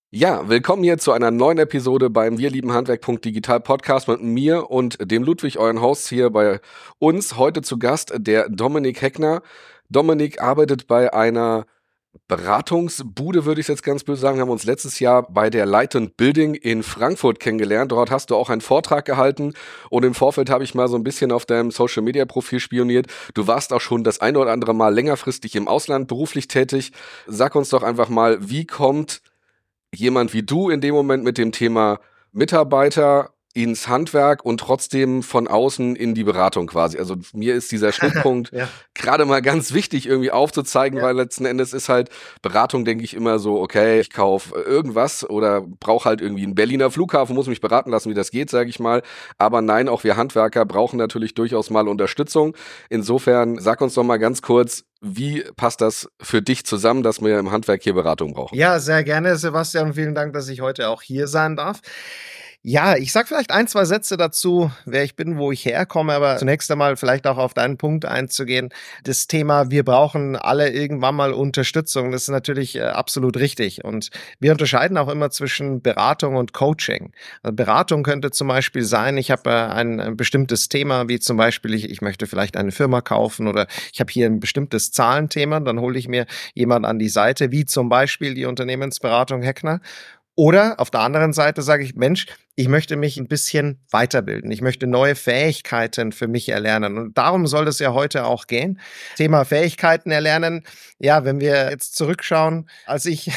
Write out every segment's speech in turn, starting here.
Ja, willkommen hier zu einer neuen Episode beim Wir lieben Handwerk.digital Podcast mit mir und dem Ludwig, euren Host hier bei uns. Heute zu Gast der Dominik Heckner. Dominik arbeitet bei einer Beratungsbude, würde ich jetzt ganz böse sagen. Wir haben uns letztes Jahr bei der Light & Building in Frankfurt kennengelernt. Dort hast du auch einen Vortrag gehalten und im Vorfeld habe ich mal so ein bisschen auf deinem Social-Media-Profil spioniert. Du warst auch schon das eine oder andere Mal längerfristig im Ausland beruflich tätig. Sag uns doch einfach mal, wie kommt jemand wie du in dem Moment mit dem Thema Mitarbeiter ins Handwerk und trotzdem von außen in die Beratung quasi. Also mir ist dieser Schnittpunkt Ja. gerade mal ganz wichtig irgendwie aufzuzeigen, weil letzten Endes ist halt Beratung, denke ich immer so, okay, ich kaufe irgendwas oder brauche halt irgendwie einen Berliner Flughafen, muss mich beraten lassen, wie das geht, sage ich mal. Aber nein, auch wir Handwerker brauchen natürlich durchaus mal Unterstützung. Insofern sag uns doch mal ganz kurz, wie passt das für dich zusammen, dass wir im Handwerk hier Beratung brauchen? Ja, sehr gerne, Sebastian, und vielen Dank, dass ich heute auch hier sein darf. Ja, ich sag vielleicht ein, zwei Sätze dazu, wer ich bin, wo ich herkomme, aber zunächst einmal vielleicht auch auf deinen Punkt einzugehen. Das Thema, wir brauchen alle irgendwann mal Unterstützung, das ist natürlich absolut richtig. Und wir unterscheiden auch immer zwischen Beratung und Coaching. Also Beratung könnte zum Beispiel sein, ich habe ein bestimmtes Thema, wie zum Beispiel, ich möchte vielleicht eine Firma kaufen oder ich habe hier ein bestimmtes Zahlenthema, dann hole ich mir jemand an die Seite, wie zum Beispiel die Unternehmensberatung Heckner. Oder auf der anderen Seite sage ich, Mensch, ich möchte mich ein bisschen weiterbilden. Ich möchte neue Fähigkeiten für mich erlernen. Und darum soll es ja heute auch gehen. Thema Fähigkeiten erlernen. Ja, wenn wir jetzt zurückschauen, als ich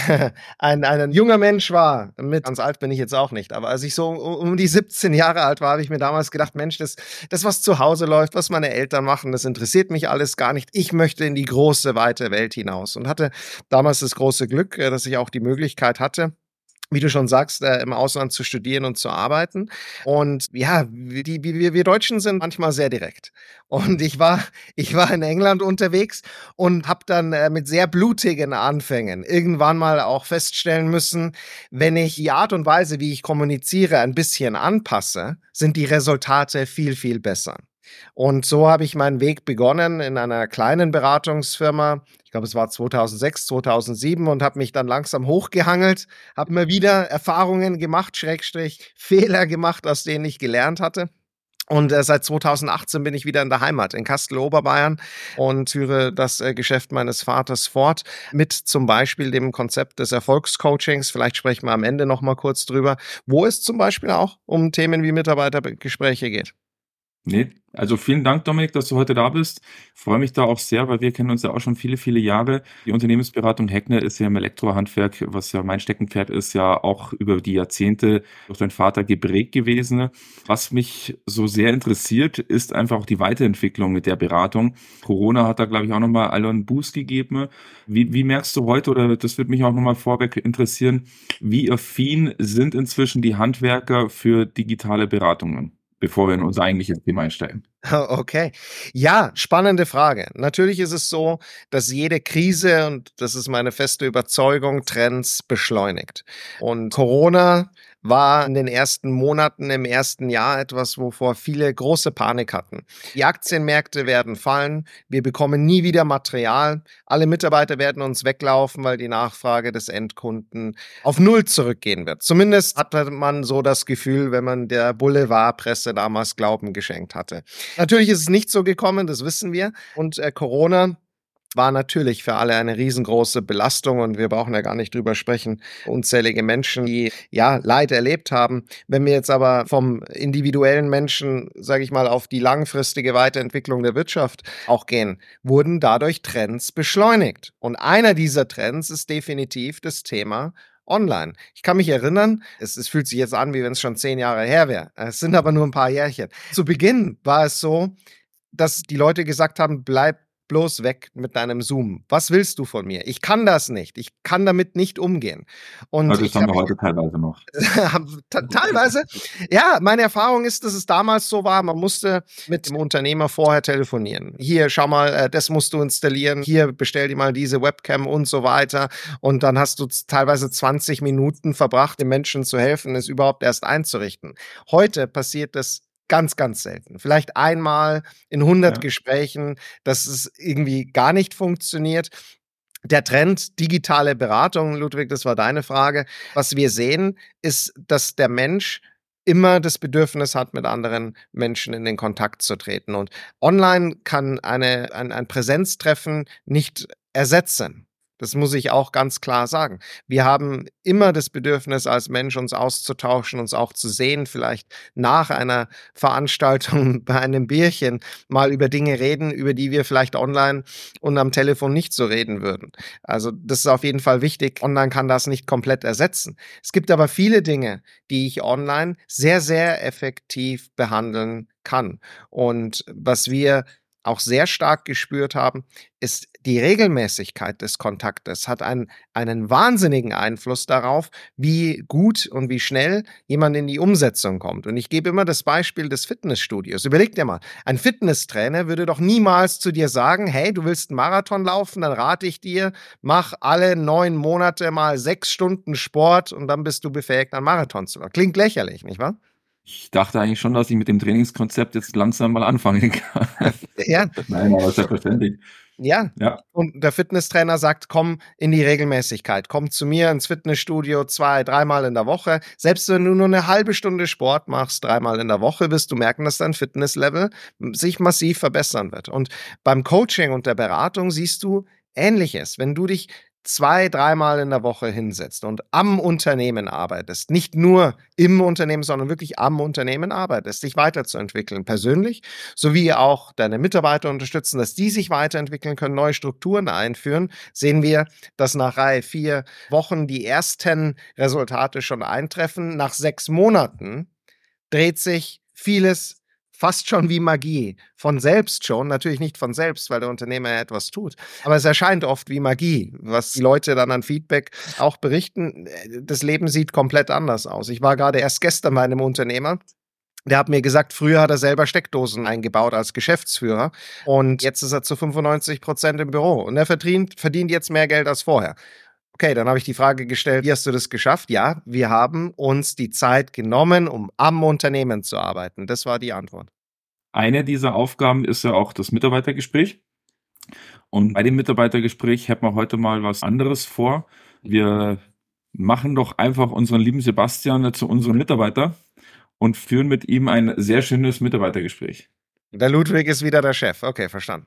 ein junger Mensch war, ganz alt bin ich jetzt auch nicht, aber als ich so um die 17 Jahre alt war, habe ich mir damals gedacht, Mensch, das, was zu Hause läuft, was meine Eltern machen, das interessiert mich alles gar nicht. Ich möchte in die große, weite Welt hinaus. Und hatte damals das große Glück, dass ich auch die Möglichkeit hatte, wie du schon sagst, im Ausland zu studieren und zu arbeiten. Und ja, wir Deutschen sind manchmal sehr direkt. Und ich war in England unterwegs und habe dann mit sehr blutigen Anfängen irgendwann mal auch feststellen müssen, wenn ich die Art und Weise, wie ich kommuniziere, ein bisschen anpasse, sind die Resultate viel, viel besser. Und so habe ich meinen Weg begonnen in einer kleinen Beratungsfirma. Ich glaube, es war 2006, 2007 und habe mich dann langsam hochgehangelt, habe immer wieder Erfahrungen gemacht, Schrägstrich Fehler gemacht, aus denen ich gelernt hatte. Und seit 2018 bin ich wieder in der Heimat, in Kastel-Oberbayern und führe das Geschäft meines Vaters fort mit zum Beispiel dem Konzept des Erfolgscoachings. Vielleicht sprechen wir am Ende noch mal kurz drüber, wo es zum Beispiel auch um Themen wie Mitarbeitergespräche geht. Nee, also vielen Dank, Dominik, dass du heute da bist. Freue mich da auch sehr, weil wir kennen uns ja auch schon viele, viele Jahre. Die Unternehmensberatung Heckner ist ja im Elektrohandwerk, was ja mein Steckenpferd ist, ja auch über die Jahrzehnte durch deinen Vater geprägt gewesen. Was mich so sehr interessiert, ist einfach auch die Weiterentwicklung mit der Beratung. Corona hat da, glaube ich, auch nochmal alle einen Boost gegeben. Wie merkst du heute, oder das würde mich auch nochmal vorweg interessieren, wie affin sind inzwischen die Handwerker für digitale Beratungen, bevor wir in unser eigentliches Thema einsteigen? Okay. Ja, spannende Frage. Natürlich ist es so, dass jede Krise, und das ist meine feste Überzeugung, Trends beschleunigt. Und Corona war in den ersten Monaten im ersten Jahr etwas, wovor viele große Panik hatten. Die Aktienmärkte werden fallen, wir bekommen nie wieder Material, alle Mitarbeiter werden uns weglaufen, weil die Nachfrage des Endkunden auf Null zurückgehen wird. Zumindest hatte man so das Gefühl, wenn man der Boulevardpresse damals Glauben geschenkt hatte. Natürlich ist es nicht so gekommen, das wissen wir. Und Corona war natürlich für alle eine riesengroße Belastung und wir brauchen ja gar nicht drüber sprechen. Unzählige Menschen, die ja Leid erlebt haben. Wenn wir jetzt aber vom individuellen Menschen, sage ich mal, auf die langfristige Weiterentwicklung der Wirtschaft auch gehen, wurden dadurch Trends beschleunigt. Und einer dieser Trends ist definitiv das Thema online. Ich kann mich erinnern, es fühlt sich jetzt an, wie wenn es schon 10 Jahre her wäre. Es sind aber nur ein paar Jährchen. Zu Beginn war es so, dass die Leute gesagt haben, bleib bloß weg mit deinem Zoom. Was willst du von mir? Ich kann das nicht. Ich kann damit nicht umgehen. Und Also das haben wir heute teilweise noch. Teilweise. Ja, meine Erfahrung ist, dass es damals so war, man musste mit dem Unternehmer vorher telefonieren. Hier, schau mal, das musst du installieren. Hier, bestell dir mal diese Webcam und so weiter. Und dann hast du teilweise 20 Minuten verbracht, den Menschen zu helfen, es überhaupt erst einzurichten. Heute passiert das ganz, ganz selten. Vielleicht einmal in 100 Ja. Gesprächen, dass es irgendwie gar nicht funktioniert. Der Trend digitale Beratung, Ludwig, das war deine Frage. Was wir sehen, ist, dass der Mensch immer das Bedürfnis hat, mit anderen Menschen in den Kontakt zu treten. Und online kann ein Präsenztreffen nicht ersetzen. Das muss ich auch ganz klar sagen. Wir haben immer das Bedürfnis als Mensch, uns auszutauschen, uns auch zu sehen, vielleicht nach einer Veranstaltung bei einem Bierchen mal über Dinge reden, über die wir vielleicht online und am Telefon nicht so reden würden. Also das ist auf jeden Fall wichtig. Online kann das nicht komplett ersetzen. Es gibt aber viele Dinge, die ich online sehr, sehr effektiv behandeln kann. Und was wir auch sehr stark gespürt haben, ist die Regelmäßigkeit des Kontaktes hat einen wahnsinnigen Einfluss darauf, wie gut und wie schnell jemand in die Umsetzung kommt. Und ich gebe immer das Beispiel des Fitnessstudios. Überleg dir mal, ein Fitnesstrainer würde doch niemals zu dir sagen, hey, du willst einen Marathon laufen, dann rate ich dir, mach alle 9 Monate mal 6 Stunden Sport und dann bist du befähigt, einen Marathon zu laufen. Klingt lächerlich, nicht wahr? Ich dachte eigentlich schon, dass ich mit dem Trainingskonzept jetzt langsam mal anfangen kann. Ja. Nein, aber selbstverständlich. Ja. Und der Fitnesstrainer sagt, komm in die Regelmäßigkeit. Komm zu mir ins Fitnessstudio 2, 3-mal in der Woche. Selbst wenn du nur eine halbe Stunde Sport machst, 3-mal in der Woche, wirst du merken, dass dein Fitnesslevel sich massiv verbessern wird. Und beim Coaching und der Beratung siehst du Ähnliches. Wenn du dich 2, 3-mal in der Woche hinsetzt und am Unternehmen arbeitest, nicht nur im Unternehmen, sondern wirklich am Unternehmen arbeitest, dich weiterzuentwickeln, persönlich, sowie auch deine Mitarbeiter unterstützen, dass die sich weiterentwickeln können, neue Strukturen einführen, sehen wir, dass nach 3, 4 Wochen die ersten Resultate schon eintreffen. Nach 6 Monaten dreht sich vieles fast schon wie Magie. Von selbst schon, natürlich nicht von selbst, weil der Unternehmer ja etwas tut. Aber es erscheint oft wie Magie, was die Leute dann an Feedback auch berichten. Das Leben sieht komplett anders aus. Ich war gerade erst gestern bei einem Unternehmer, der hat mir gesagt, früher hat er selber Steckdosen eingebaut als Geschäftsführer und jetzt ist er zu 95% im Büro und er verdient jetzt mehr Geld als vorher. Okay, dann habe ich die Frage gestellt, wie hast du das geschafft? Ja, wir haben uns die Zeit genommen, um am Unternehmen zu arbeiten. Das war die Antwort. Eine dieser Aufgaben ist ja auch das Mitarbeitergespräch. Und bei dem Mitarbeitergespräch hätten wir heute mal was anderes vor. Wir machen doch einfach unseren lieben Sebastian zu unserem Mitarbeiter und führen mit ihm ein sehr schönes Mitarbeitergespräch. Der Ludwig ist wieder der Chef. Okay, verstanden.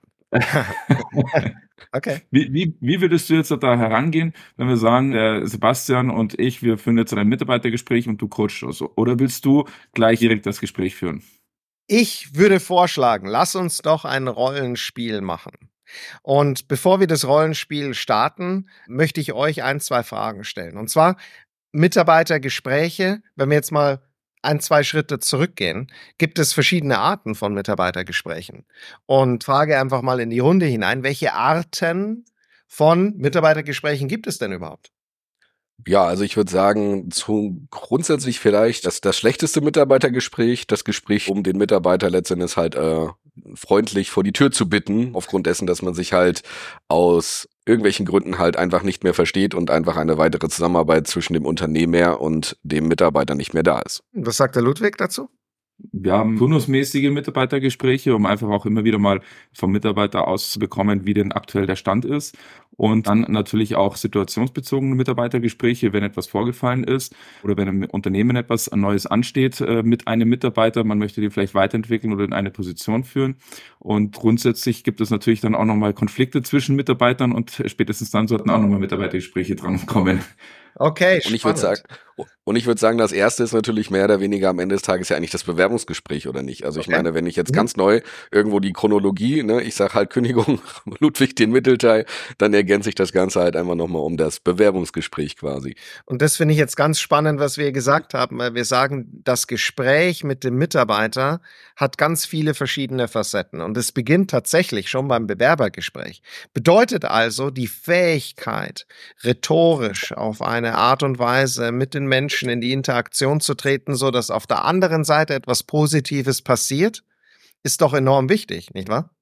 Okay. Wie würdest du jetzt da herangehen, wenn wir sagen, der Sebastian und ich, wir führen jetzt ein Mitarbeitergespräch und du coachst uns? Oder willst du gleich direkt das Gespräch führen? Ich würde vorschlagen, lass uns doch ein Rollenspiel machen. Und bevor wir das Rollenspiel starten, möchte ich euch 1, 2 Fragen stellen. Und zwar Mitarbeitergespräche, wenn wir jetzt mal 1, 2 Schritte zurückgehen, gibt es verschiedene Arten von Mitarbeitergesprächen. Und frage einfach mal in die Runde hinein, welche Arten von Mitarbeitergesprächen gibt es denn überhaupt? Ja, also ich würde sagen, grundsätzlich vielleicht das schlechteste Mitarbeitergespräch, das Gespräch, um den Mitarbeiter letztendlich halt freundlich vor die Tür zu bitten, aufgrund dessen, dass man sich halt aus irgendwelchen Gründen halt einfach nicht mehr versteht und einfach eine weitere Zusammenarbeit zwischen dem Unternehmer und dem Mitarbeiter nicht mehr da ist. Was sagt der Ludwig dazu? Wir haben turnusmäßige Mitarbeitergespräche, um einfach auch immer wieder mal vom Mitarbeiter auszubekommen, wie denn aktuell der Stand ist. Und dann natürlich auch situationsbezogene Mitarbeitergespräche, wenn etwas vorgefallen ist oder wenn im Unternehmen etwas Neues ansteht mit einem Mitarbeiter. Man möchte den vielleicht weiterentwickeln oder in eine Position führen. Und grundsätzlich gibt es natürlich dann auch nochmal Konflikte zwischen Mitarbeitern und spätestens dann sollten auch nochmal Mitarbeitergespräche drankommen. Okay, und ich würde sagen, das erste ist natürlich mehr oder weniger am Ende des Tages ja eigentlich das Bewerbungsgespräch, oder nicht? Also ich meine, wenn ich jetzt ganz neu irgendwo die Chronologie, ne, ich sag halt Kündigung, Ludwig den Mittelteil, dann ergänze ich das Ganze halt einfach nochmal um das Bewerbungsgespräch quasi. Und das finde ich jetzt ganz spannend, was wir gesagt haben, weil wir sagen, das Gespräch mit dem Mitarbeiter hat ganz viele verschiedene Facetten und es beginnt tatsächlich schon beim Bewerbergespräch. Bedeutet also die Fähigkeit, rhetorisch auf eine Art und Weise mit den Menschen in die Interaktion zu treten, so dass auf der anderen Seite etwas Positives passiert, ist doch enorm wichtig, nicht wahr?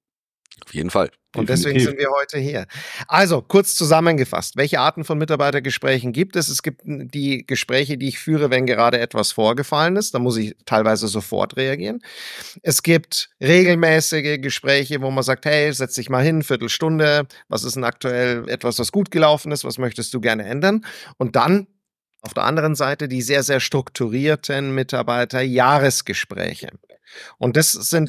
Auf jeden Fall. Und deswegen sind wir heute hier. Also, kurz zusammengefasst. Welche Arten von Mitarbeitergesprächen gibt es? Es gibt die Gespräche, die ich führe, wenn gerade etwas vorgefallen ist. Da muss ich teilweise sofort reagieren. Es gibt regelmäßige Gespräche, wo man sagt, hey, setz dich mal hin, Viertelstunde. Was ist denn aktuell etwas, was gut gelaufen ist? Was möchtest du gerne ändern? Und dann auf der anderen Seite die sehr, sehr strukturierten Mitarbeiter-Jahresgespräche. Und das sind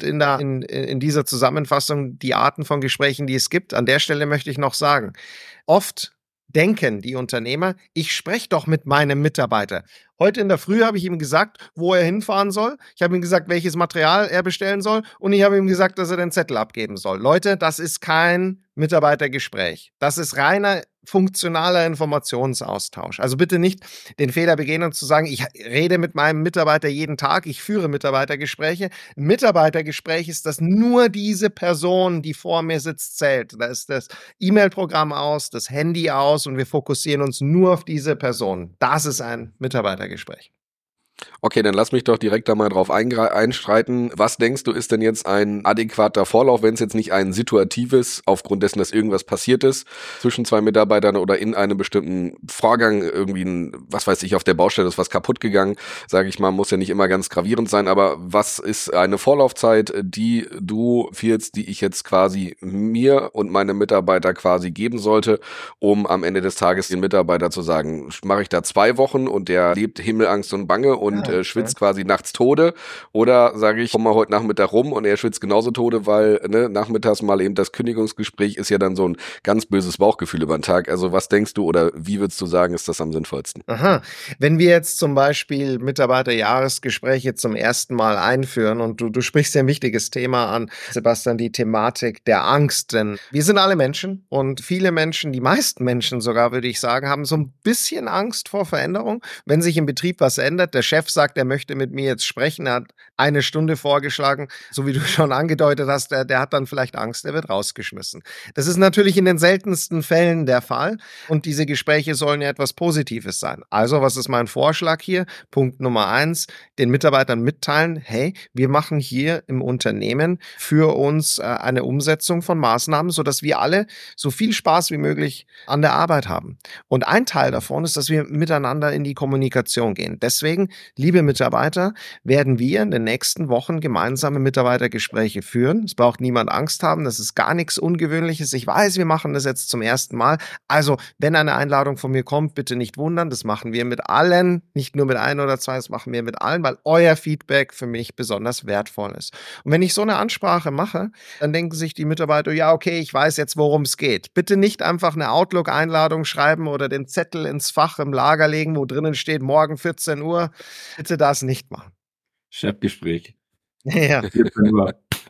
in dieser Zusammenfassung die Arten von Gesprächen, die es gibt. An der Stelle möchte ich noch sagen, oft denken die Unternehmer, ich spreche doch mit meinem Mitarbeiter. Heute in der Früh habe ich ihm gesagt, wo er hinfahren soll. Ich habe ihm gesagt, welches Material er bestellen soll. Und ich habe ihm gesagt, dass er den Zettel abgeben soll. Leute, das ist kein Mitarbeitergespräch. Das ist reiner funktionaler Informationsaustausch. Also bitte nicht den Fehler begehen und zu sagen, ich rede mit meinem Mitarbeiter jeden Tag, ich führe Mitarbeitergespräche. Ein Mitarbeitergespräch ist, dass nur diese Person, die vor mir sitzt, zählt. Da ist das E-Mail-Programm aus, das Handy aus und wir fokussieren uns nur auf diese Person. Das ist ein Mitarbeitergespräch. Okay, dann lass mich doch direkt da mal drauf einstreiten. Was denkst du, ist denn jetzt ein adäquater Vorlauf, wenn es jetzt nicht ein situatives, aufgrund dessen, dass irgendwas passiert ist, zwischen zwei Mitarbeitern oder in einem bestimmten Vorgang irgendwie, was weiß ich, auf der Baustelle ist was kaputt gegangen, sage ich mal, muss ja nicht immer ganz gravierend sein, aber was ist eine Vorlaufzeit, die du empfiehlst, die ich jetzt quasi mir und meinem Mitarbeiter quasi geben sollte, um am Ende des Tages den Mitarbeiter zu sagen, mache ich da 2 Wochen und der lebt Himmelangst und Bange und schwitzt quasi nachts Tode, oder sage ich, komm mal heute Nachmittag rum und er schwitzt genauso Tode, weil nachmittags mal eben das Kündigungsgespräch ist ja dann so ein ganz böses Bauchgefühl über den Tag. Also was denkst du oder wie würdest du sagen, ist das am sinnvollsten? Aha. Wenn wir jetzt zum Beispiel Mitarbeiterjahresgespräche zum ersten Mal einführen und du sprichst ja ein wichtiges Thema an, Sebastian, die Thematik der Angst, denn wir sind alle Menschen und viele Menschen, die meisten Menschen sogar, würde ich sagen, haben so ein bisschen Angst vor Veränderung. Wenn sich im Betrieb was ändert, der Chef sagt, er möchte mit mir jetzt sprechen, er hat 1 Stunde vorgeschlagen, so wie du schon angedeutet hast, der hat dann vielleicht Angst, er wird rausgeschmissen. Das ist natürlich in den seltensten Fällen der Fall und diese Gespräche sollen ja etwas Positives sein. Also, was ist mein Vorschlag hier? Punkt Nummer 1, den Mitarbeitern mitteilen, hey, wir machen hier im Unternehmen für uns eine Umsetzung von Maßnahmen, sodass wir alle so viel Spaß wie möglich an der Arbeit haben. Und ein Teil davon ist, dass wir miteinander in die Kommunikation gehen. Deswegen, liebe Mitarbeiter, werden wir in den nächsten Wochen gemeinsame Mitarbeitergespräche führen. Es braucht niemand Angst haben, das ist gar nichts Ungewöhnliches. Ich weiß, wir machen das jetzt zum ersten Mal. Also, wenn eine Einladung von mir kommt, bitte nicht wundern, das machen wir mit allen, nicht nur mit 1 oder 2, das machen wir mit allen, weil euer Feedback für mich besonders wertvoll ist. Und wenn ich so eine Ansprache mache, dann denken sich die Mitarbeiter, ja, okay, ich weiß jetzt, worum es geht. Bitte nicht einfach eine Outlook-Einladung schreiben oder den Zettel ins Fach im Lager legen, wo drinnen steht, morgen 14 Uhr. Bitte das nicht machen. Chefgespräch. Ja. 14 Uhr.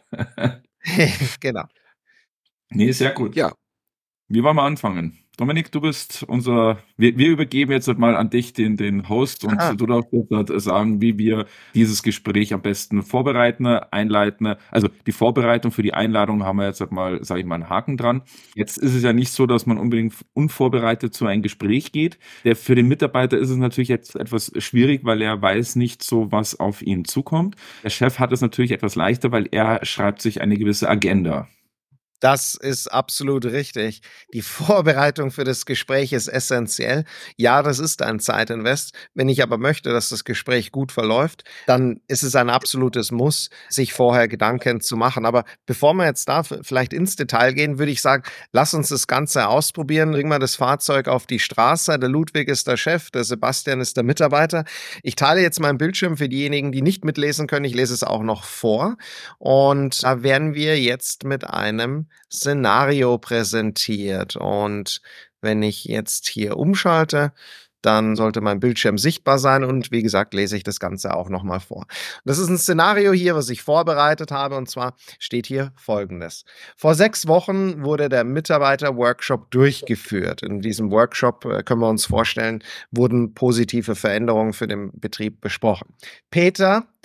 Genau. Nee, sehr gut. Ja. Wie wollen wir anfangen? Dominik, du bist wir übergeben jetzt mal an dich den Host und du darfst jetzt sagen, wie wir dieses Gespräch am besten vorbereiten, einleiten. Also die Vorbereitung für die Einladung haben wir jetzt mal, sage ich mal, einen Haken dran. Jetzt ist es ja nicht so, dass man unbedingt unvorbereitet zu einem Gespräch geht. Für den Mitarbeiter ist es natürlich jetzt etwas schwierig, weil er weiß nicht so, was auf ihn zukommt. Der Chef hat es natürlich etwas leichter, weil er schreibt sich eine gewisse Agenda. Das ist absolut richtig. Die Vorbereitung für das Gespräch ist essentiell. Ja, das ist ein Zeitinvest. Wenn ich aber möchte, dass das Gespräch gut verläuft, dann ist es ein absolutes Muss, sich vorher Gedanken zu machen. Aber bevor wir jetzt da vielleicht ins Detail gehen, würde ich sagen, lass uns das Ganze ausprobieren. Bringen wir das Fahrzeug auf die Straße. Der Ludwig ist der Chef, der Sebastian ist der Mitarbeiter. Ich teile jetzt meinen Bildschirm für diejenigen, die nicht mitlesen können. Ich lese es auch noch vor. Und da werden wir jetzt mit einem Szenario präsentiert. Und wenn ich jetzt hier umschalte, dann sollte mein Bildschirm sichtbar sein und wie gesagt, lese ich das Ganze auch nochmal vor. Das ist ein Szenario hier, was ich vorbereitet habe und zwar steht hier Folgendes. Vor 6 Wochen wurde der Mitarbeiter-Workshop durchgeführt. In diesem Workshop, können wir uns vorstellen, wurden positive Veränderungen für den Betrieb besprochen. Peter,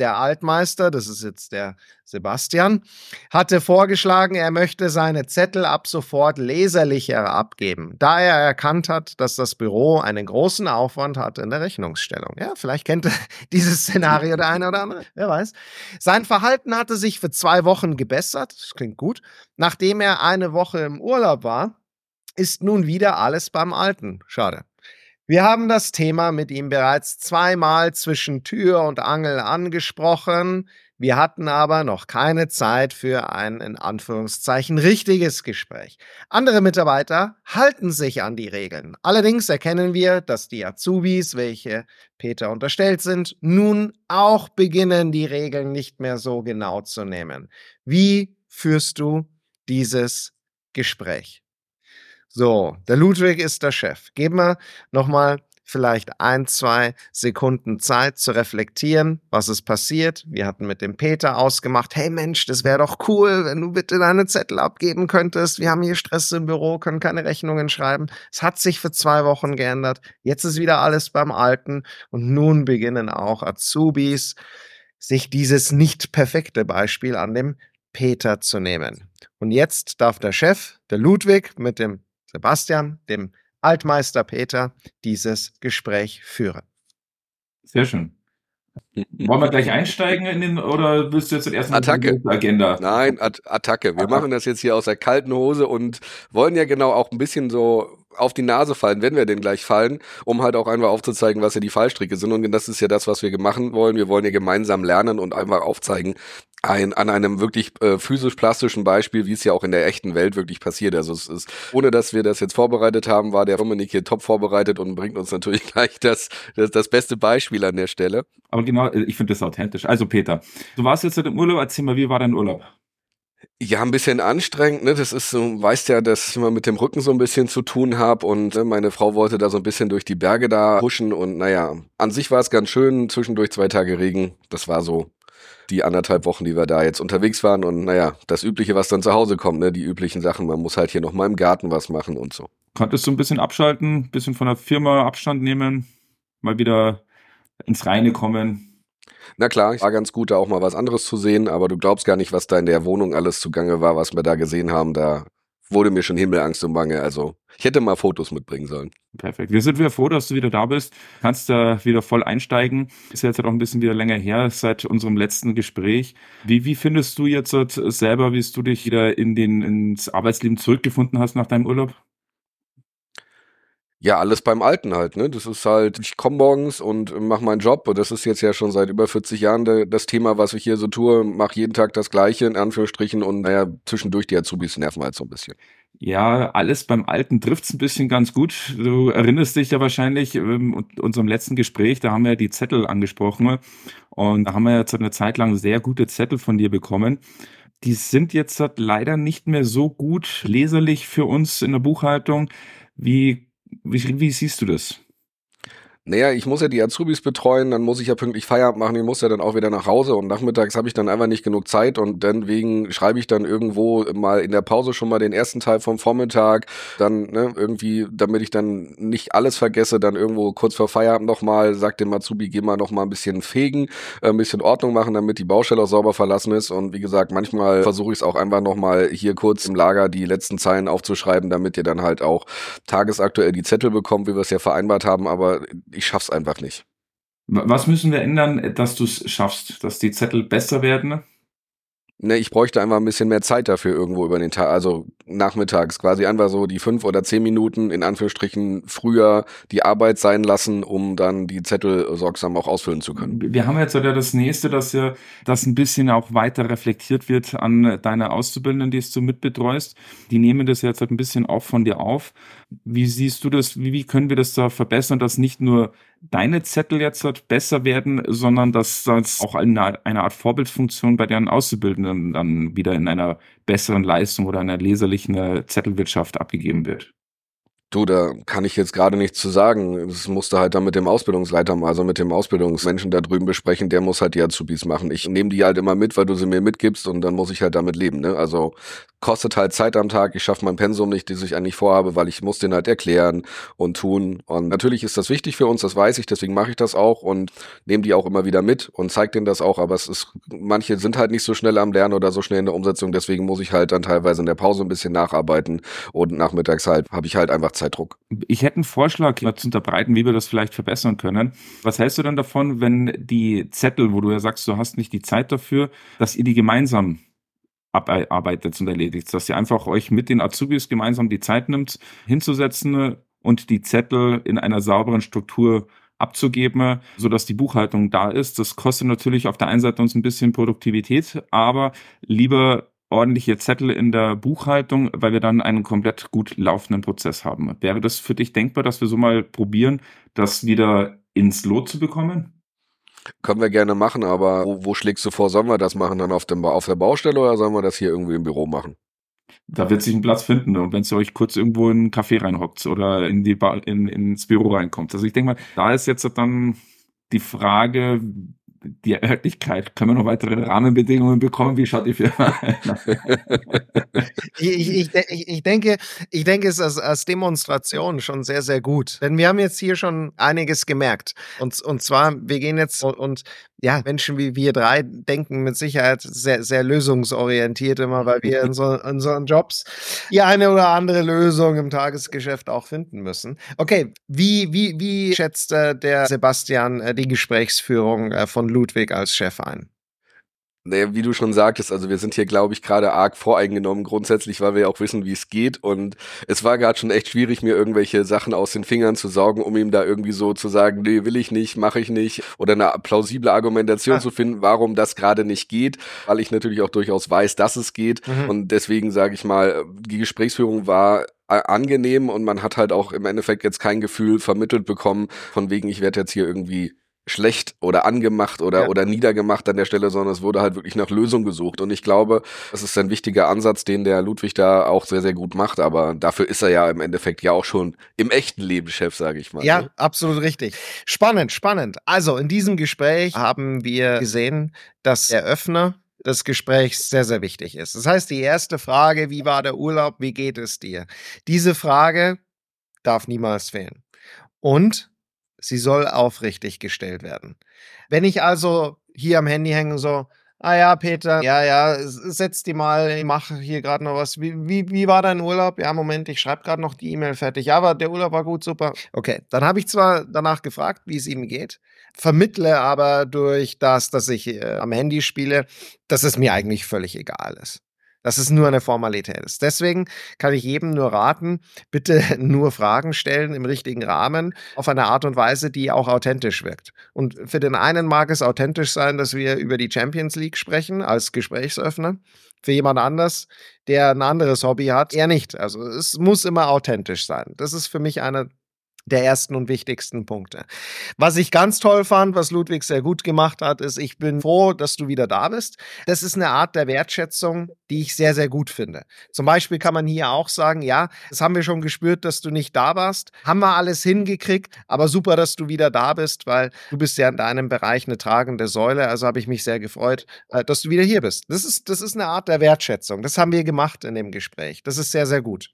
der Altmeister, das ist jetzt der Sebastian, hatte vorgeschlagen, er möchte seine Zettel ab sofort leserlicher abgeben, da er erkannt hat, dass das Büro einen großen Aufwand hat in der Rechnungsstellung. Ja, vielleicht kennt dieses Szenario der eine oder andere, wer weiß. Sein Verhalten hatte sich für 2 Wochen gebessert, das klingt gut. Nachdem er eine Woche im Urlaub war, ist nun wieder alles beim Alten. Schade. Wir haben das Thema mit ihm bereits 2-mal zwischen Tür und Angel angesprochen. Wir hatten aber noch keine Zeit für ein, in Anführungszeichen, richtiges Gespräch. Andere Mitarbeiter halten sich an die Regeln. Allerdings erkennen wir, dass die Azubis, welche Peter unterstellt sind, nun auch beginnen, die Regeln nicht mehr so genau zu nehmen. Wie führst du dieses Gespräch? So, der Ludwig ist der Chef. Geben wir nochmal vielleicht 1-2 Sekunden Zeit zu reflektieren, was ist passiert. Wir hatten mit dem Peter ausgemacht, hey Mensch, das wäre doch cool, wenn du bitte deine Zettel abgeben könntest. Wir haben hier Stress im Büro, können keine Rechnungen schreiben. Es hat sich für 2 Wochen geändert. Jetzt ist wieder alles beim Alten und nun beginnen auch Azubis, sich dieses nicht perfekte Beispiel an dem Peter zu nehmen. Und jetzt darf der Chef, der Ludwig, mit dem Sebastian, dem Altmeister Peter, dieses Gespräch führen. Sehr schön. Wollen wir gleich einsteigen oder willst du jetzt erstmal Attacke. die Agenda? Nein, Attacke. Wir machen das jetzt hier aus der kalten Hose und wollen ja genau auch ein bisschen so auf die Nase fallen, wenn wir denn gleich fallen, um halt auch einfach aufzuzeigen, was ja die Fallstricke sind. Und das ist ja das, was wir machen wollen. Wir wollen ja gemeinsam lernen und einfach aufzeigen, an einem wirklich physisch-plastischen Beispiel, wie es ja auch in der echten Welt wirklich passiert. Also es ist, ohne dass wir das jetzt vorbereitet haben, war der Dominik hier top vorbereitet und bringt uns natürlich gleich das beste Beispiel an der Stelle. Aber genau, ich finde das authentisch. Also Peter, du warst jetzt im Urlaub, erzähl mal, wie war dein Urlaub? Ja, ein bisschen anstrengend, ne? Das ist so, weißt ja, dass ich immer mit dem Rücken so ein bisschen zu tun habe und meine Frau wollte da so ein bisschen durch die Berge da huschen und naja, an sich war es ganz schön, zwischendurch 2 Tage Regen, das war so die 1,5 Wochen, die wir da jetzt unterwegs waren und naja, das Übliche, was dann zu Hause kommt, ne? Die üblichen Sachen, man muss halt hier noch mal im Garten was machen und so. Konntest du ein bisschen abschalten, ein bisschen von der Firma Abstand nehmen, mal wieder ins Reine kommen? Na klar, war ganz gut, da auch mal was anderes zu sehen, aber du glaubst gar nicht, was da in der Wohnung alles zugange war, was wir da gesehen haben. Da wurde mir schon Himmelangst und Bange. Also ich hätte mal Fotos mitbringen sollen. Perfekt. Wir sind wieder froh, dass du wieder da bist. Kannst da wieder voll einsteigen. Ist jetzt halt auch ein bisschen wieder länger her seit unserem letzten Gespräch. Wie findest du jetzt selber, wie du dich wieder ins Arbeitsleben zurückgefunden hast nach deinem Urlaub? Ja, alles beim Alten halt, ne? Das ist halt, ich komme morgens und mache meinen Job. Und das ist jetzt ja schon seit über 40 Jahren das Thema, was ich hier so tue. Mache jeden Tag das Gleiche, in Anführungsstrichen. Und naja, zwischendurch die Azubis nerven halt so ein bisschen. Ja, alles beim Alten trifft's ein bisschen ganz gut. Du erinnerst dich ja wahrscheinlich unserem letzten Gespräch, da haben wir ja die Zettel angesprochen. Und da haben wir jetzt eine Zeit lang sehr gute Zettel von dir bekommen. Die sind jetzt halt leider nicht mehr so gut leserlich für uns in der Buchhaltung. Wie siehst du das? Naja, ich muss ja die Azubis betreuen, dann muss ich ja pünktlich Feierabend machen, ich muss ja dann auch wieder nach Hause und nachmittags habe ich dann einfach nicht genug Zeit und dann wegen schreibe ich dann irgendwo mal in der Pause schon mal den ersten Teil vom Vormittag, dann ne, irgendwie, damit ich dann nicht alles vergesse, dann irgendwo kurz vor Feierabend nochmal, sagt dem Azubi, geh mal noch mal ein bisschen fegen, ein bisschen Ordnung machen, damit die Baustelle auch sauber verlassen ist und wie gesagt, manchmal versuche ich es auch einfach nochmal hier kurz im Lager die letzten Zeilen aufzuschreiben, damit ihr dann halt auch tagesaktuell die Zettel bekommt, wie wir es ja vereinbart haben, aber ich schaff's einfach nicht. Was müssen wir ändern, dass du es schaffst, dass die Zettel besser werden? Ne, ich bräuchte einfach ein bisschen mehr Zeit dafür irgendwo über den Tag, also nachmittags, quasi einfach so die 5 oder 10 Minuten in Anführungsstrichen früher die Arbeit sein lassen, um dann die Zettel sorgsam auch ausfüllen zu können. Wir haben jetzt ja das nächste, dass ja das ein bisschen auch weiter reflektiert wird an deine Auszubildenden, die du mitbetreust. Die nehmen das jetzt halt ein bisschen auch von dir auf. Wie siehst du das? Wie können wir das da verbessern, dass nicht nur deine Zettel jetzt halt besser werden, sondern dass das auch eine Art Vorbildfunktion bei deren Auszubildenden dann wieder in einer besseren Leistung oder einer leserlichen Zettelwirtschaft abgegeben wird? Du, da kann ich jetzt gerade nichts zu sagen. Das musste halt dann mit dem Ausbildungsleiter, also mit dem Ausbildungsmenschen da drüben besprechen. Der muss halt die Azubis machen. Ich nehme die halt immer mit, weil du sie mir mitgibst und dann muss ich halt damit leben, ne? Also kostet halt Zeit am Tag. Ich schaffe mein Pensum nicht, das ich eigentlich vorhabe, weil ich muss den halt erklären und tun. Und natürlich ist das wichtig für uns, das weiß ich, deswegen mache ich das auch und nehme die auch immer wieder mit und zeige denen das auch. Aber manche sind halt nicht so schnell am Lernen oder so schnell in der Umsetzung. Deswegen muss ich halt dann teilweise in der Pause ein bisschen nacharbeiten und nachmittags halt habe ich halt einfach Zeitdruck. Ich hätte einen Vorschlag mal zu unterbreiten, wie wir das vielleicht verbessern können. Was hältst du denn davon, wenn die Zettel, wo du ja sagst, du hast nicht die Zeit dafür, dass ihr die gemeinsam abarbeitet und erledigt, dass ihr einfach euch mit den Azubis gemeinsam die Zeit nimmt, hinzusetzen und die Zettel in einer sauberen Struktur abzugeben, sodass die Buchhaltung da ist. Das kostet natürlich auf der einen Seite uns ein bisschen Produktivität, aber lieber ordentliche Zettel in der Buchhaltung, weil wir dann einen komplett gut laufenden Prozess haben. Wäre das für dich denkbar, dass wir so mal probieren, das wieder ins Lot zu bekommen? Können wir gerne machen, aber wo schlägst du vor, sollen wir das machen? Dann auf der Baustelle oder sollen wir das hier irgendwie im Büro machen? Da wird sich ein Platz finden. Und wenn ihr euch kurz irgendwo in einen Café reinhockt oder ins Büro reinkommt. Also ich denke mal, da ist jetzt dann die Frage, die Örtlichkeit. Können wir noch weitere Rahmenbedingungen bekommen? Wie schaut die Firma? Ich denke, es ist als Demonstration schon sehr, sehr gut. Denn wir haben jetzt hier schon einiges gemerkt. Und zwar, wir gehen jetzt und ja, Menschen wie wir drei denken mit Sicherheit sehr, sehr lösungsorientiert immer, weil wir in unseren Jobs die eine oder andere Lösung im Tagesgeschäft auch finden müssen. Okay, wie schätzt der Sebastian die Gesprächsführung von Ludwig als Chef ein? Naja, wie du schon sagtest, also wir sind hier, glaube ich, gerade arg voreingenommen, grundsätzlich, weil wir ja auch wissen, wie es geht. Und es war gerade schon echt schwierig, mir irgendwelche Sachen aus den Fingern zu saugen, um ihm da irgendwie so zu sagen, nee, will ich nicht, mache ich nicht. Oder eine plausible Argumentation zu finden, warum das gerade nicht geht, weil ich natürlich auch durchaus weiß, dass es geht. Und deswegen sage ich mal, die Gesprächsführung war angenehm und man hat halt auch im Endeffekt jetzt kein Gefühl vermittelt bekommen, von wegen, ich werde jetzt hier irgendwie schlecht oder angemacht oder niedergemacht an der Stelle, sondern es wurde halt wirklich nach Lösung gesucht. Und ich glaube, das ist ein wichtiger Ansatz, den der Ludwig da auch sehr, sehr gut macht. Aber dafür ist er ja im Endeffekt ja auch schon im echten Leben Chef, sage ich mal. Ja, ne? absolut richtig. Spannend. Also in diesem Gespräch haben wir gesehen, dass der Öffner des Gesprächs sehr, sehr wichtig ist. Das heißt, die erste Frage, wie war der Urlaub, wie geht es dir? Diese Frage darf niemals fehlen. Und sie soll aufrichtig gestellt werden. Wenn ich also hier am Handy hänge so, ja, Peter, setz die mal, ich mache hier gerade noch was. Wie war dein Urlaub? Ja, Moment, ich schreibe gerade noch die E-Mail fertig. Ja, aber der Urlaub war gut, super. Okay, dann habe ich zwar danach gefragt, wie es ihm geht, vermittle aber durch das, dass ich am Handy spiele, dass es mir eigentlich völlig egal ist. Dass es nur eine Formalität ist. Deswegen kann ich jedem nur raten, bitte nur Fragen stellen im richtigen Rahmen, auf eine Art und Weise, die auch authentisch wirkt. Und für den einen mag es authentisch sein, dass wir über die Champions League sprechen, als Gesprächsöffner. Für jemand anders, der ein anderes Hobby hat, eher nicht. Also es muss immer authentisch sein. Das ist für mich einer der ersten und wichtigsten Punkte. Was ich ganz toll fand, was Ludwig sehr gut gemacht hat, ist, ich bin froh, dass du wieder da bist. Das ist eine Art der Wertschätzung, die ich sehr, sehr gut finde. Zum Beispiel kann man hier auch sagen, ja, das haben wir schon gespürt, dass du nicht da warst. Haben wir alles hingekriegt, aber super, dass du wieder da bist, weil du bist ja in deinem Bereich eine tragende Säule. Also habe ich mich sehr gefreut, dass du wieder hier bist. Das ist eine Art der Wertschätzung. Das haben wir gemacht in dem Gespräch. Das ist sehr, sehr gut.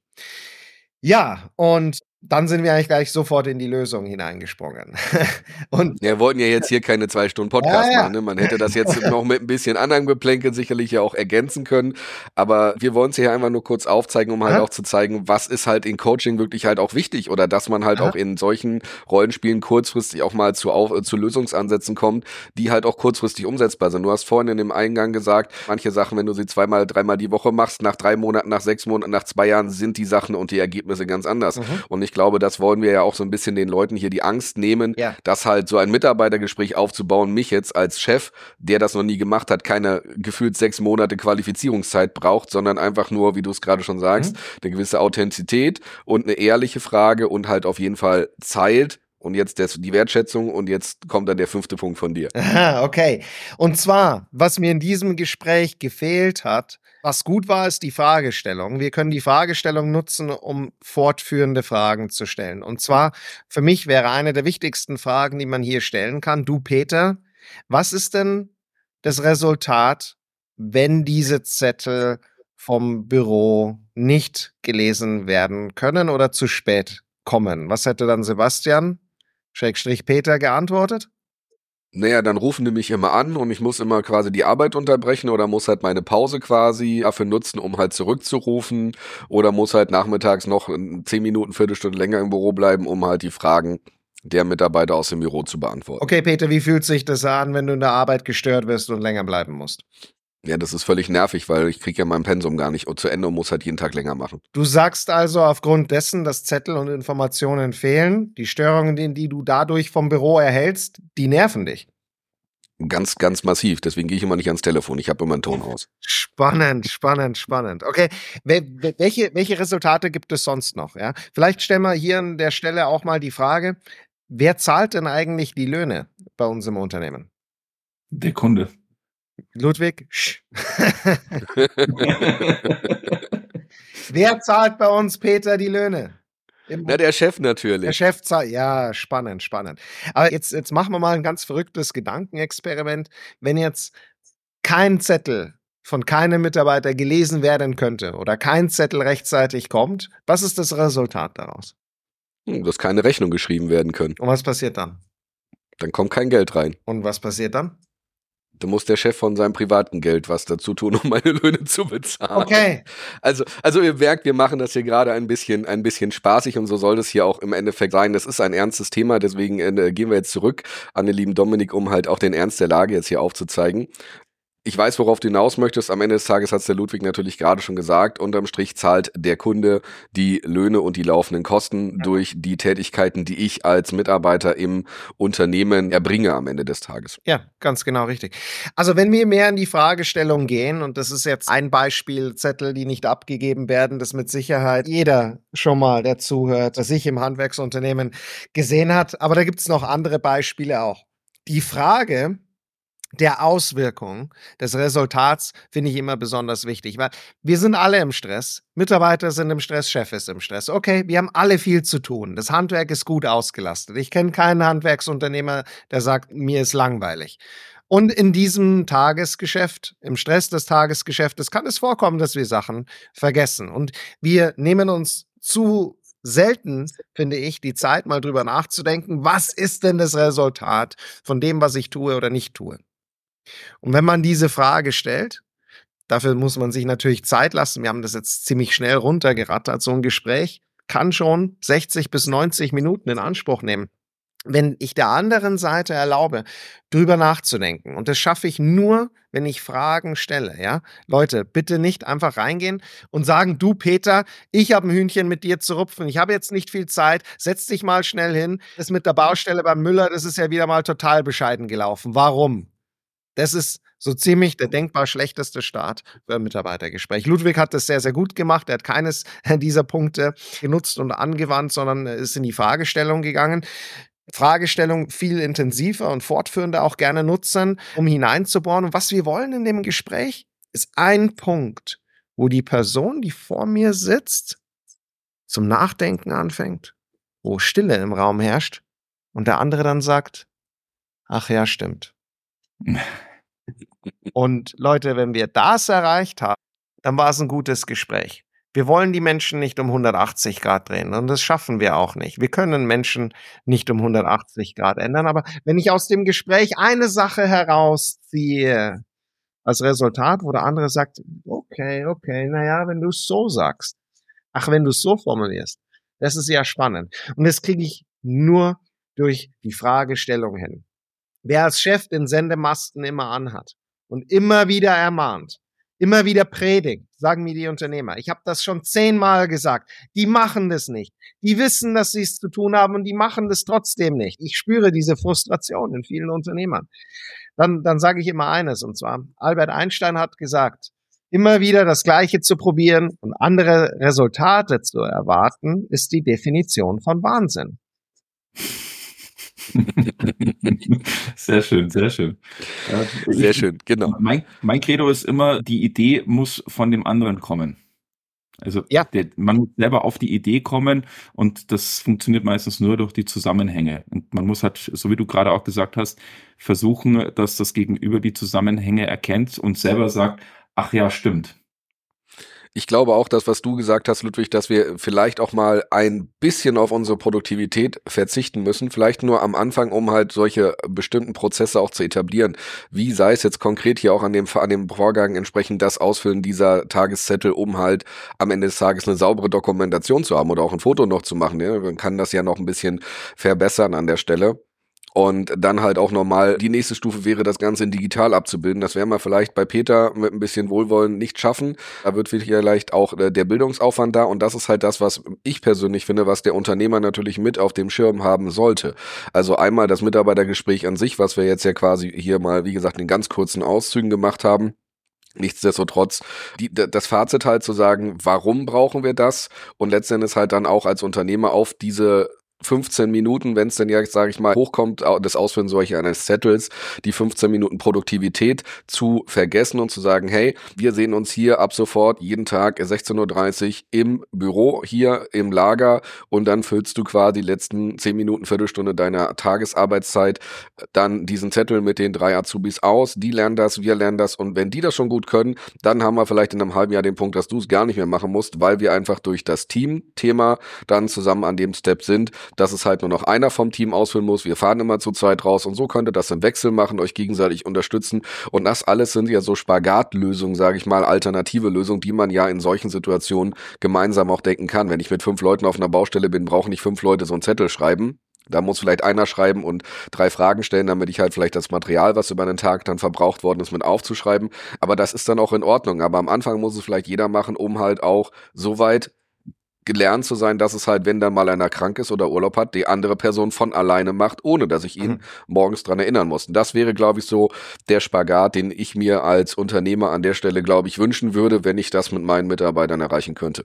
Ja, und dann sind wir eigentlich gleich sofort in die Lösung hineingesprungen. Und Wir wollten ja jetzt hier keine 2 Stunden Podcast machen. Ne? Man hätte das jetzt noch mit ein bisschen anderen Geplänkel sicherlich ja auch ergänzen können. Aber wir wollen es hier einfach nur kurz aufzeigen, um halt auch zu zeigen, was ist halt in Coaching wirklich halt auch wichtig oder dass man halt auch in solchen Rollenspielen kurzfristig auch mal zu Lösungsansätzen kommt, die halt auch kurzfristig umsetzbar sind. Du hast vorhin in dem Eingang gesagt, manche Sachen, wenn du sie 2-mal, 3-mal die Woche machst, nach 3 Monaten, nach 6 Monaten, nach 2 Jahren sind die Sachen und die Ergebnisse ganz anders. Und ich glaube, das wollen wir ja auch so ein bisschen den Leuten hier die Angst nehmen, dass halt so ein Mitarbeitergespräch aufzubauen, mich jetzt als Chef, der das noch nie gemacht hat, keine gefühlt 6 Monate Qualifizierungszeit braucht, sondern einfach nur, wie du es gerade schon sagst, eine gewisse Authentizität und eine ehrliche Frage und halt auf jeden Fall Zeit Und jetzt die Wertschätzung und jetzt kommt dann der 5. Punkt von dir. Aha, okay. Und zwar, was mir in diesem Gespräch gefehlt hat, was gut war, ist die Fragestellung. Wir können die Fragestellung nutzen, um fortführende Fragen zu stellen. Und zwar, für mich wäre eine der wichtigsten Fragen, die man hier stellen kann, du Peter, was ist denn das Resultat, wenn diese Zettel vom Büro nicht gelesen werden können oder zu spät kommen? Was hätte dann Sebastian, / Peter geantwortet? Naja, dann rufen die mich immer an und ich muss immer quasi die Arbeit unterbrechen oder muss halt meine Pause quasi dafür nutzen, um halt zurückzurufen oder muss halt nachmittags noch 10 Minuten, Viertelstunde länger im Büro bleiben, um halt die Fragen der Mitarbeiter aus dem Büro zu beantworten. Okay, Peter, wie fühlt sich das an, wenn du in der Arbeit gestört wirst und länger bleiben musst? Ja, das ist völlig nervig, weil ich kriege ja mein Pensum gar nicht zu Ende und muss halt jeden Tag länger machen. Du sagst also aufgrund dessen, dass Zettel und Informationen fehlen, die Störungen, die du dadurch vom Büro erhältst, die nerven dich. Ganz, ganz massiv. Deswegen gehe ich immer nicht ans Telefon. Ich habe immer ein Ton aus. Spannend. Okay, welche Resultate gibt es sonst noch? Ja? Vielleicht stellen wir hier an der Stelle auch mal die Frage, wer zahlt denn eigentlich die Löhne bei uns im Unternehmen? Der Kunde. Ludwig? Wer zahlt bei uns, Peter, die Löhne? Na, der Chef natürlich. Der Chef zahlt, ja, spannend. Aber jetzt machen wir mal ein ganz verrücktes Gedankenexperiment. Wenn jetzt kein Zettel von keinem Mitarbeiter gelesen werden könnte oder kein Zettel rechtzeitig kommt, was ist das Resultat daraus? Dass keine Rechnung geschrieben werden können. Und was passiert dann? Dann kommt kein Geld rein. Und was passiert dann? Da muss der Chef von seinem privaten Geld was dazu tun, um meine Löhne zu bezahlen. Okay. Also ihr merkt, wir machen das hier gerade ein bisschen spaßig und so soll das hier auch im Endeffekt sein. Das ist ein ernstes Thema, deswegen gehen wir jetzt zurück an den lieben Dominik, um halt auch den Ernst der Lage jetzt hier aufzuzeigen. Ich weiß, worauf du hinaus möchtest. Am Ende des Tages hat es der Ludwig natürlich gerade schon gesagt. Unterm Strich zahlt der Kunde die Löhne und die laufenden Kosten durch die Tätigkeiten, die ich als Mitarbeiter im Unternehmen erbringe am Ende des Tages. Ja, ganz genau richtig. Also wenn wir mehr in die Fragestellung gehen, und das ist jetzt ein Beispiel, Zettel, die nicht abgegeben werden, das mit Sicherheit jeder schon mal, der zuhört, das sich im Handwerksunternehmen gesehen hat. Aber da gibt es noch andere Beispiele auch. Die Frage der Auswirkung des Resultats finde ich immer besonders wichtig, weil wir sind alle im Stress. Mitarbeiter sind im Stress, Chef ist im Stress. Okay, wir haben alle viel zu tun. Das Handwerk ist gut ausgelastet. Ich kenne keinen Handwerksunternehmer, der sagt, mir ist langweilig. Und in diesem Tagesgeschäft, im Stress des Tagesgeschäftes, kann es vorkommen, dass wir Sachen vergessen. Und wir nehmen uns zu selten, finde ich, die Zeit, mal drüber nachzudenken, was ist denn das Resultat von dem, was ich tue oder nicht tue. Und wenn man diese Frage stellt, dafür muss man sich natürlich Zeit lassen. Wir haben das jetzt ziemlich schnell runtergerattert. So ein Gespräch kann schon 60 bis 90 Minuten in Anspruch nehmen. Wenn ich der anderen Seite erlaube, drüber nachzudenken, und das schaffe ich nur, wenn ich Fragen stelle, ja. Leute, bitte nicht einfach reingehen und sagen, du Peter, ich habe ein Hühnchen mit dir zu rupfen, ich habe jetzt nicht viel Zeit, setz dich mal schnell hin. Das mit der Baustelle beim Müller, das ist ja wieder mal total bescheiden gelaufen. Warum? Das ist so ziemlich der denkbar schlechteste Start für ein Mitarbeitergespräch. Ludwig hat das sehr, sehr gut gemacht. Er hat keines dieser Punkte genutzt und angewandt, sondern ist in die Fragestellung gegangen. Fragestellung viel intensiver und fortführender auch gerne nutzen, um hineinzubohren. Und was wir wollen in dem Gespräch, ist ein Punkt, wo die Person, die vor mir sitzt, zum Nachdenken anfängt, wo Stille im Raum herrscht und der andere dann sagt, ach ja, stimmt. Und Leute, wenn wir das erreicht haben, dann war es ein gutes Gespräch. Wir wollen die Menschen nicht um 180 Grad drehen und das schaffen wir auch nicht. Wir können Menschen nicht um 180 Grad ändern, aber wenn ich aus dem Gespräch eine Sache herausziehe als Resultat, wo der andere sagt, okay, naja, wenn du es so sagst, ach, wenn du es so formulierst, das ist ja spannend. Und das kriege ich nur durch die Fragestellung hin. Wer als Chef den Sendemasten immer anhat und immer wieder ermahnt, immer wieder predigt, sagen mir die Unternehmer. Ich habe das schon 10-mal gesagt. Die machen das nicht. Die wissen, dass sie es zu tun haben und die machen das trotzdem nicht. Ich spüre diese Frustration in vielen Unternehmern. Dann sage ich immer eines, und zwar Albert Einstein hat gesagt, immer wieder das Gleiche zu probieren und andere Resultate zu erwarten, ist die Definition von Wahnsinn. Sehr schön, sehr schön. Sehr schön, genau. Mein Credo ist immer, die Idee muss von dem anderen kommen. Also Ja. man muss selber auf die Idee kommen und das funktioniert meistens nur durch die Zusammenhänge. Und man muss halt, so wie du gerade auch gesagt hast, versuchen, dass das Gegenüber die Zusammenhänge erkennt und selber sagt, ach ja, stimmt. Ich glaube auch, das, was du gesagt hast, Ludwig, dass wir vielleicht auch mal ein bisschen auf unsere Produktivität verzichten müssen. Vielleicht nur am Anfang, um halt solche bestimmten Prozesse auch zu etablieren. Wie sei es jetzt konkret hier auch an dem Vorgang entsprechend das Ausfüllen dieser Tageszettel, um halt am Ende des Tages eine saubere Dokumentation zu haben oder auch ein Foto noch zu machen. Ja? Man kann das ja noch ein bisschen verbessern an der Stelle. Und dann halt auch normal, die nächste Stufe wäre, das Ganze in digital abzubilden. Das werden wir vielleicht bei Peter mit ein bisschen Wohlwollen nicht schaffen. Da wird vielleicht auch der Bildungsaufwand da. Und das ist halt das, was ich persönlich finde, was der Unternehmer natürlich mit auf dem Schirm haben sollte. Also einmal das Mitarbeitergespräch an sich, was wir jetzt ja quasi hier mal, wie gesagt, in ganz kurzen Auszügen gemacht haben. Nichtsdestotrotz, das Fazit halt zu sagen, warum brauchen wir das? Und letztendlich halt dann auch als Unternehmer auf diese 15 Minuten, wenn es denn ja, sage ich mal, hochkommt, das Ausfüllen solcher eines Zettels, die 15 Minuten Produktivität zu vergessen und zu sagen, hey, wir sehen uns hier ab sofort jeden Tag 16:30 Uhr im Büro, hier im Lager und dann füllst du quasi die letzten 10 Minuten, Viertelstunde deiner Tagesarbeitszeit dann diesen Zettel mit den 3 Azubis aus, die lernen das, wir lernen das und wenn die das schon gut können, dann haben wir vielleicht in einem halben Jahr den Punkt, dass du es gar nicht mehr machen musst, weil wir einfach durch das Team-Thema dann zusammen an dem Step sind, dass es halt nur noch einer vom Team ausfüllen muss. Wir fahren immer zu zweit raus und so könnt ihr das im Wechsel machen, euch gegenseitig unterstützen. Und das alles sind ja so Spagatlösungen, sage ich mal, alternative Lösungen, die man ja in solchen Situationen gemeinsam auch denken kann. Wenn ich mit 5 Leuten auf einer Baustelle bin, brauchen nicht 5 Leute so einen Zettel schreiben. Da muss vielleicht einer schreiben und 3 Fragen stellen, damit ich halt vielleicht das Material, was über den Tag dann verbraucht worden ist, mit aufzuschreiben. Aber das ist dann auch in Ordnung. Aber am Anfang muss es vielleicht jeder machen, um halt auch so weit gelernt zu sein, dass es halt, wenn dann mal einer krank ist oder Urlaub hat, die andere Person von alleine macht, ohne dass ich ihn morgens dran erinnern muss. Und das wäre, glaube ich, so der Spagat, den ich mir als Unternehmer an der Stelle, glaube ich, wünschen würde, wenn ich das mit meinen Mitarbeitern erreichen könnte.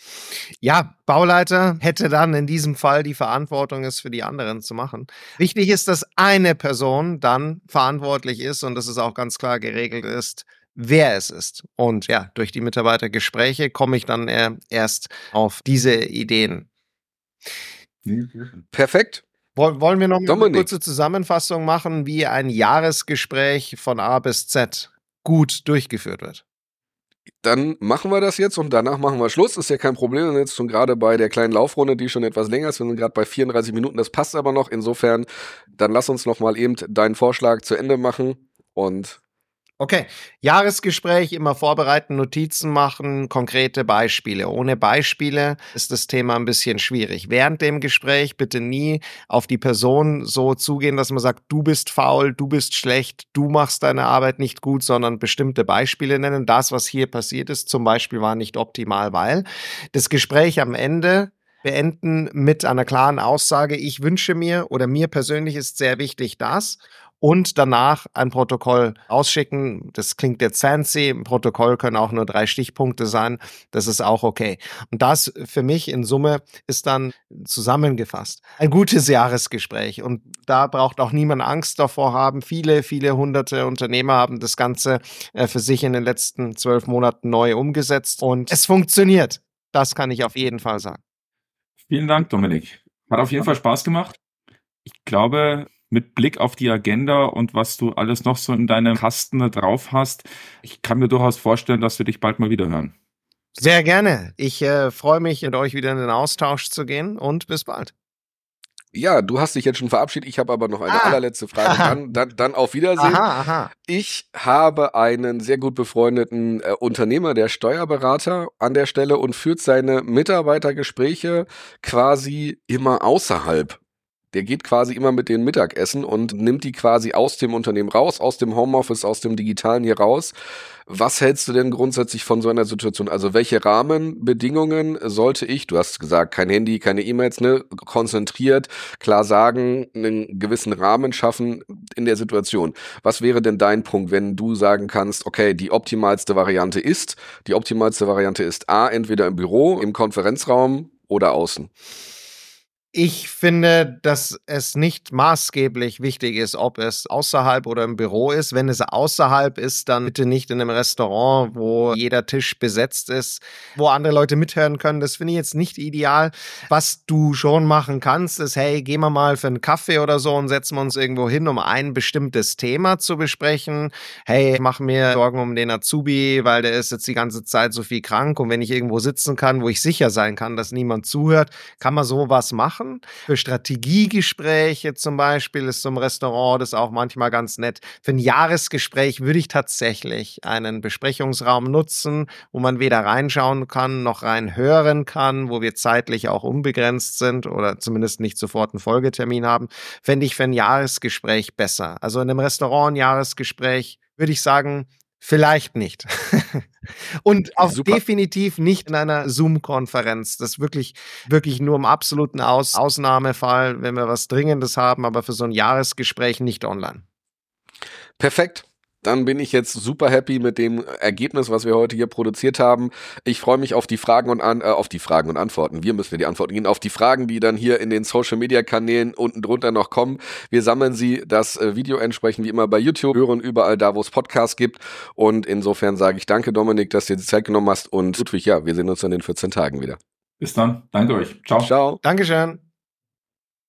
Ja, Bauleiter hätte dann in diesem Fall die Verantwortung, es für die anderen zu machen. Wichtig ist, dass eine Person dann verantwortlich ist und dass es auch ganz klar geregelt ist, wer es ist. Und ja, durch die Mitarbeitergespräche komme ich dann erst auf diese Ideen. Perfekt. Wollen wir noch eine kurze Zusammenfassung machen, wie ein Jahresgespräch von A bis Z gut durchgeführt wird? Dann machen wir das jetzt und danach machen wir Schluss. Ist ja kein Problem. Wir sind jetzt schon gerade bei der kleinen Laufrunde, die schon etwas länger ist. Wir sind gerade bei 34 Minuten. Das passt aber noch. Insofern, dann lass uns noch mal eben deinen Vorschlag zu Ende machen und okay, Jahresgespräch, immer vorbereiten, Notizen machen, konkrete Beispiele. Ohne Beispiele ist das Thema ein bisschen schwierig. Während dem Gespräch bitte nie auf die Person so zugehen, dass man sagt, du bist faul, du bist schlecht, du machst deine Arbeit nicht gut, sondern bestimmte Beispiele nennen. Das, was hier passiert ist, zum Beispiel war nicht optimal, weil das Gespräch am Ende beenden mit einer klaren Aussage, ich wünsche mir oder mir persönlich ist sehr wichtig das. Und danach ein Protokoll ausschicken. Das klingt jetzt fancy. Im Protokoll können auch nur 3 Stichpunkte sein. Das ist auch okay. Und das für mich in Summe ist dann zusammengefasst ein gutes Jahresgespräch. Und da braucht auch niemand Angst davor haben. Viele hunderte Unternehmer haben das Ganze für sich in den letzten 12 Monaten neu umgesetzt. Und es funktioniert. Das kann ich auf jeden Fall sagen. Vielen Dank, Dominik. Hat auf jeden Fall Spaß gemacht. Ich glaube, mit Blick auf die Agenda und was du alles noch so in deinem Kasten da drauf hast, ich kann mir durchaus vorstellen, dass wir dich bald mal wieder hören. Sehr gerne. Ich freue mich, mit euch wieder in den Austausch zu gehen und bis bald. Ja, du hast dich jetzt schon verabschiedet. Ich habe aber noch eine allerletzte Frage. Dann auf Wiedersehen. Ich habe einen sehr gut befreundeten Unternehmer, der Steuerberater an der Stelle und führt seine Mitarbeitergespräche quasi immer außerhalb. Der geht quasi immer mit denen Mittagessen und nimmt die quasi aus dem Unternehmen raus, aus dem Homeoffice, aus dem Digitalen hier raus. Was hältst du denn grundsätzlich von so einer Situation? Also welche Rahmenbedingungen sollte ich, du hast gesagt, kein Handy, keine E-Mails, ne, konzentriert, klar sagen, einen gewissen Rahmen schaffen in der Situation. Was wäre denn dein Punkt, wenn du sagen kannst, okay, die optimalste Variante ist A, entweder im Büro, im Konferenzraum oder außen? Ich finde, dass es nicht maßgeblich wichtig ist, ob es außerhalb oder im Büro ist. Wenn es außerhalb ist, dann bitte nicht in einem Restaurant, wo jeder Tisch besetzt ist, wo andere Leute mithören können. Das finde ich jetzt nicht ideal. Was du schon machen kannst, ist, hey, gehen wir mal für einen Kaffee oder so und setzen wir uns irgendwo hin, um ein bestimmtes Thema zu besprechen. Hey, ich mache mir Sorgen um den Azubi, weil der ist jetzt die ganze Zeit so viel krank. Und wenn ich irgendwo sitzen kann, wo ich sicher sein kann, dass niemand zuhört, kann man sowas machen. Für Strategiegespräche zum Beispiel ist so ein Restaurant das auch manchmal ganz nett. Für ein Jahresgespräch würde ich tatsächlich einen Besprechungsraum nutzen, wo man weder reinschauen kann, noch reinhören kann, wo wir zeitlich auch unbegrenzt sind oder zumindest nicht sofort einen Folgetermin haben, fände ich für ein Jahresgespräch besser. Also in einem Restaurant ein Jahresgespräch würde ich sagen, vielleicht nicht. Und auch Super. definitiv nicht in einer Zoom-Konferenz. Das ist wirklich nur im absoluten Ausnahmefall, wenn wir was Dringendes haben, aber für so ein Jahresgespräch nicht online. Perfekt. Dann bin ich jetzt super happy mit dem Ergebnis, was wir heute hier produziert haben. Ich freue mich auf die Fragen und Antworten. Wir müssen ja die Antworten geben, auf die Fragen, die dann hier in den Social-Media-Kanälen unten drunter noch kommen. Wir sammeln sie, das Video entsprechend wie immer bei YouTube, hören überall da, wo es Podcasts gibt. Und insofern sage ich danke, Dominik, dass du dir die Zeit genommen hast. Und Ludwig, ja, wir sehen uns dann in 14 Tagen wieder. Bis dann. Danke euch. Ciao. Ciao. Dankeschön.